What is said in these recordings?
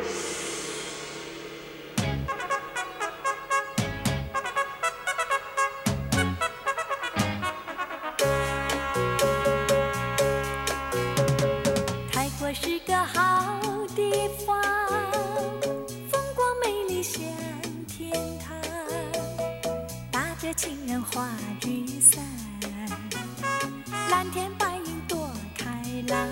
泰国是个好地方，风光美丽像天堂，打着情人花雨伞，蓝天白云多开朗。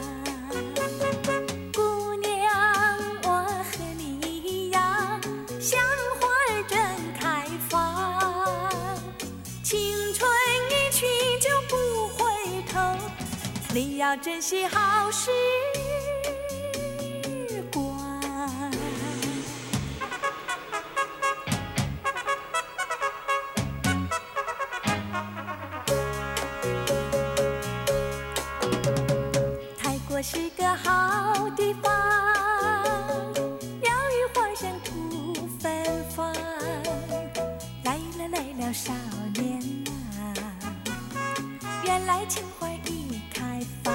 姑娘，我和你一样，像花儿正开放，青春一去就不回头，你要珍惜好时光。泰国是个好地方，鸟语花香吐芬芳。来了来了，少年啊，原来情怀已开放。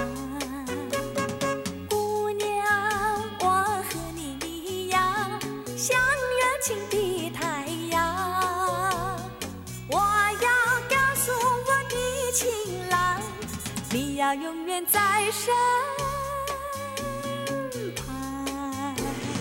姑娘，我和你一样，像热情的太阳。我要告诉我的情郎，你要永远在身旁。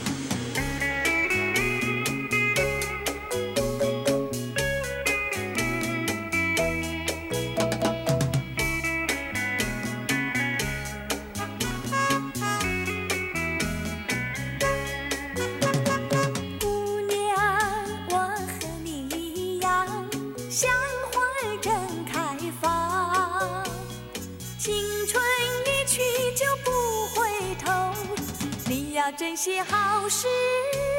姑娘，我和你一样，像花儿正开放，青春一去就不回头，你要珍惜好时